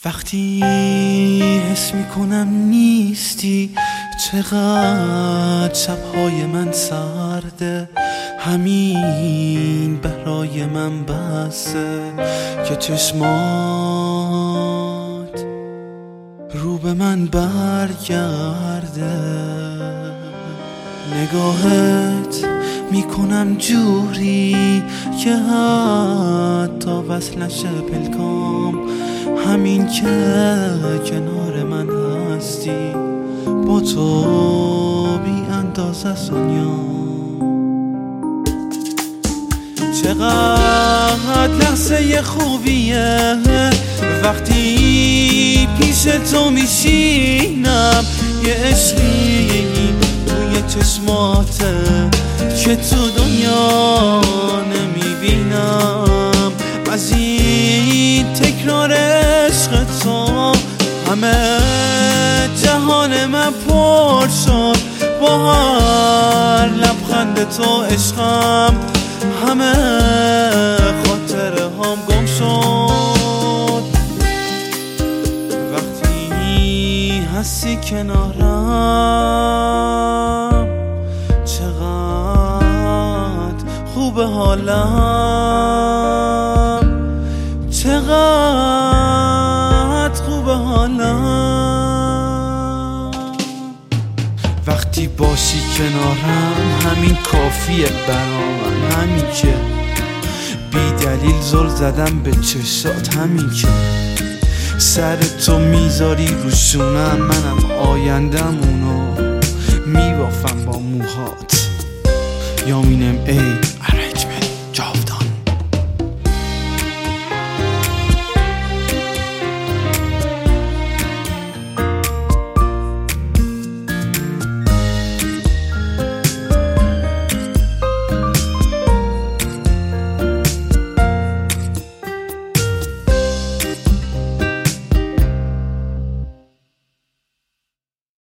وقتی حس میکنم نیستی، چقدر شبهای من سرده، همین برای من بسه که چشمات رو به من برگرده. نگاهت میکنم جوری که حتی وصل نشه پلکام، همین که کنار من هستی با تو بی اندازه دنیام. چقدر لحظه خوبیه وقتی پیش تو میشینم، یه عشقی توی چشماته که تو دنیا نمیبینم. از این تکرار عشق تو همه جهان من پر شد، با هر لبخند تو عشقم همه خاطره هم گم شد. وقتی هستی کنارم چقدر خوب حالم، چقدر خوب حالم. وقتی باشی کنارم همین کافیه برام، همین که بی دلیل زل زدم به چشات، همین که سر تو میذاری روشونم، منم آیندم اونو میبافم با موهات. یا مینم ای